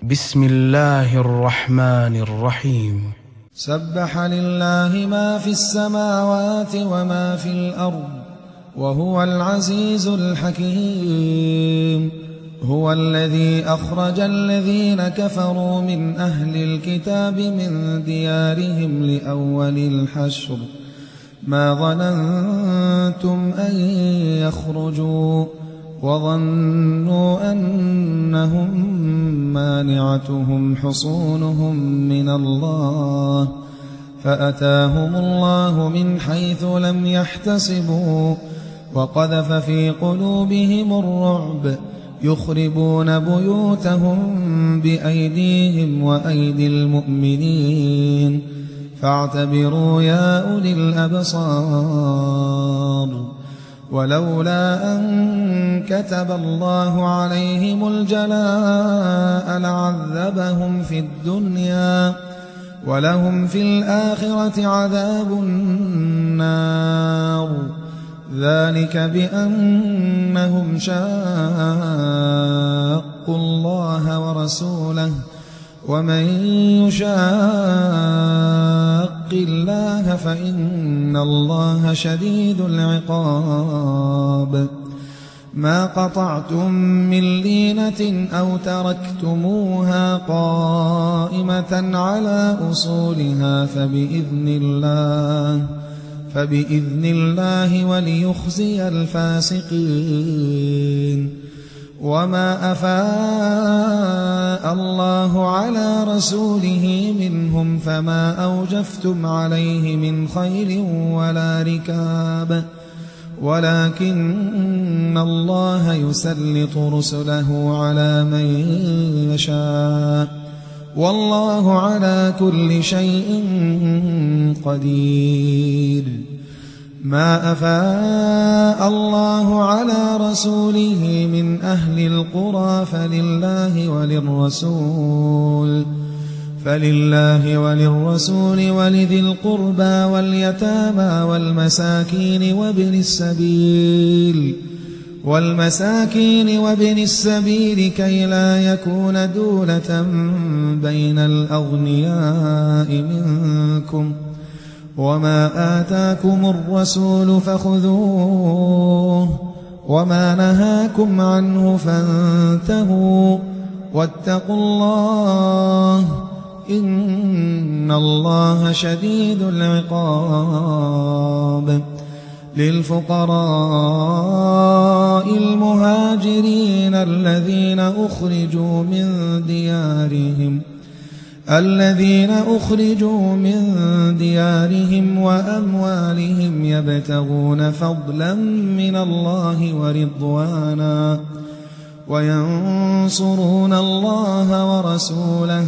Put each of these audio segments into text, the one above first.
بسم الله الرحمن الرحيم. سبح لله ما في السماوات وما في الأرض وهو العزيز الحكيم. هو الذي أخرج الذين كفروا من أهل الكتاب من ديارهم لأول الحشر ما ظننتم أن يخرجوا وظنوا أنهم مانعتهم حصونهم من الله فأتاهم الله من حيث لم يحتسبوا وقذف في قلوبهم الرعب يخربون بيوتهم بأيديهم وأيدي المؤمنين فاعتبروا يا أولي الأبصار. ولولا أن كتب الله عليهم الجلاء لعذبهم في الدنيا ولهم في الآخرة عذاب النار ذلك بأنهم شاقوا الله ورسوله ومن يشاق الله فإن الله شديد العقاب. ما قطعتم من لينة أو تركتموها قائمة على أصولها فبإذن الله وليخزي الفاسقين. وما أفاء الله على رسوله منهم فما أوجفتم عليه من خيل ولا ركاب ولكن الله يسلط رسله على من يشاء والله على كل شيء قدير. ما أفاء الله على رسوله من أهل القرى فلله وللرسول ولذي القربى واليتامى والمساكين وابن السبيل كي لا يكون دولة بين الأغنياء منكم وما آتاكم الرسول فخذوه وما نهاكم عنه فانتهوا واتقوا الله إن الله شديد العقاب. للفقراء المهاجرين الذين أخرجوا من ديارهم وأموالهم يبتغون فضلا من الله ورضوانا وينصرون الله ورسوله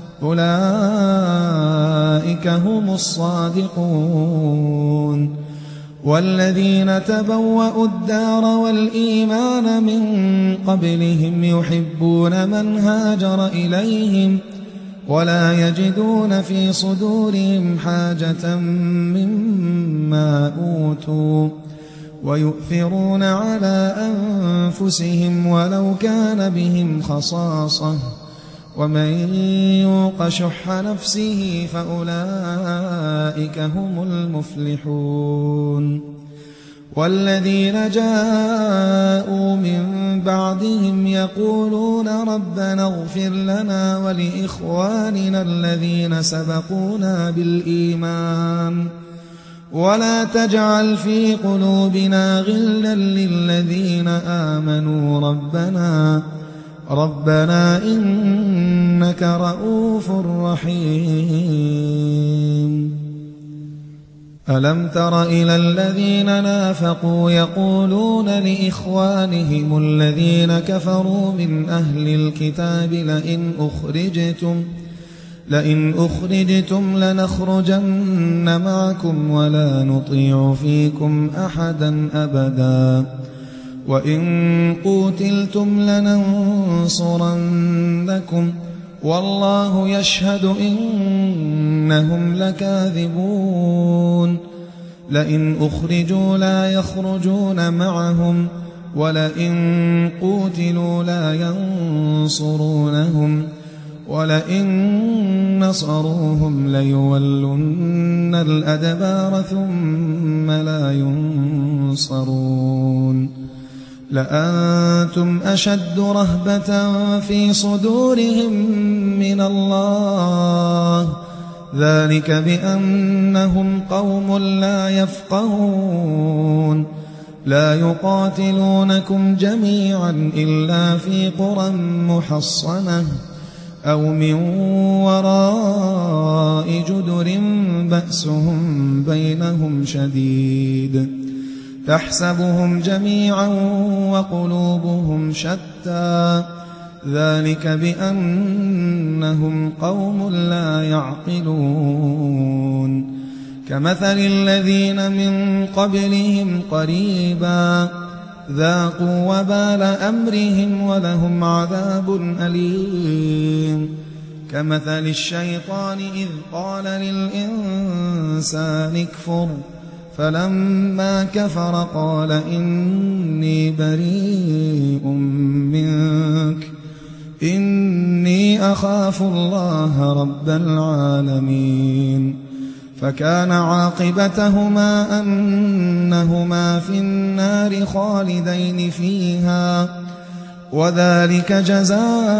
أولئك هم الصادقون. والذين تبوأوا الدار والإيمان من قبلهم يحبون من هاجر إليهم ولا يجدون في صدورهم حاجة مما أوتوا ويؤثرون على أنفسهم ولو كان بهم خصاصة ومن يوق شح نفسه فأولئك هم المفلحون. والذين جاءوا من بعدهم يقولون ربنا اغفر لنا ولإخواننا الذين سبقونا بالإيمان ولا تجعل في قلوبنا غلا للذين آمنوا ربنا إنك رؤوف رحيم. ألم تر إلى الذين نافقوا يقولون لإخوانهم الذين كفروا من أهل الكتاب لئن أخرجتم لنخرجن معكم ولا نطيع فيكم أحدا أبدا وإن قوتلتم لننصرنكم والله يشهد إنهم لكاذبون. لئن أخرجوا لا يخرجون معهم ولئن قوتلوا لا ينصرونهم ولئن نصروهم ليولن الأدبار ثم لا ينصرون لأنتم أشد رهبة في صدورهم من الله ذلك بأنهم قوم لا يفقهون لا يقاتلونكم جميعا إلا في قرى محصنة أو من وراء جدر بأسهم بينهم شديد تحسبهم جميعا وقلوبهم شتى ذلك بأنهم قوم لا يعقلون كمثل الذين من قبلهم قريبا ذاقوا وبال أمرهم ولهم عذاب أليم كمثل الشيطان إذ قال للإنسان اكفر فلما كفر قال إني بريء منك إني أخاف الله رب العالمين فكان عاقبتهما أنهما في النار خالدين فيها وذلك جزاء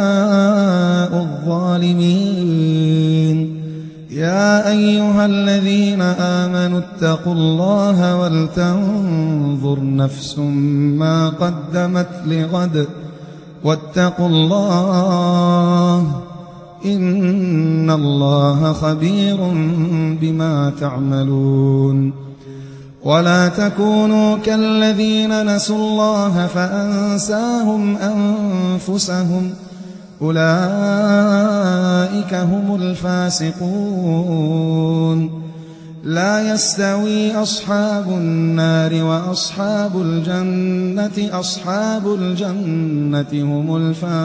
الظالمين يا أيها الذين آمنوا اتقوا الله ولتنظر نفس ما قدمت لغد واتقوا الله إن الله خبير بما تعملون ولا تكونوا كالذين نسوا الله فأنساهم أنفسهم أولئك هم الفاسقون لا يستوي أصحاب النار وأصحاب الجنة أصحاب الجنة هم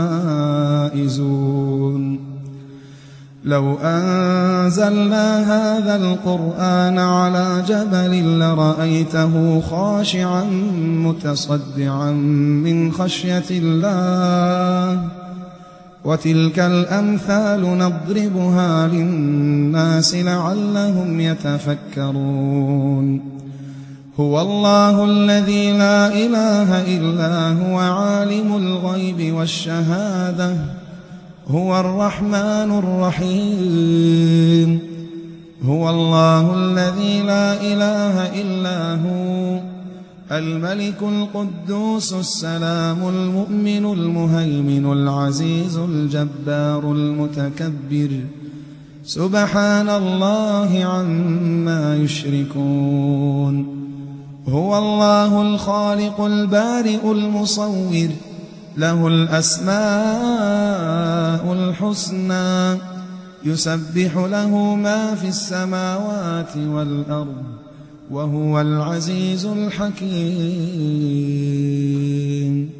الفائزون لو أنزلنا هذا القرآن على جبل لرأيته خاشعا متصدعا من خشية الله وتلك الأمثال نضربها للناس لعلهم يتفكرون هو الله الذي لا إله إلا هو عالم الغيب والشهادة هو الرحمن الرحيم هو الله الذي لا إله إلا هو الملك القدوس السلام المؤمن المهيمن العزيز الجبار المتكبر سبحان الله عما يشركون هو الله الخالق البارئ المصور له الأسماء الحسنى يسبح له ما في السماوات والأرض وهو العزيز الحكيم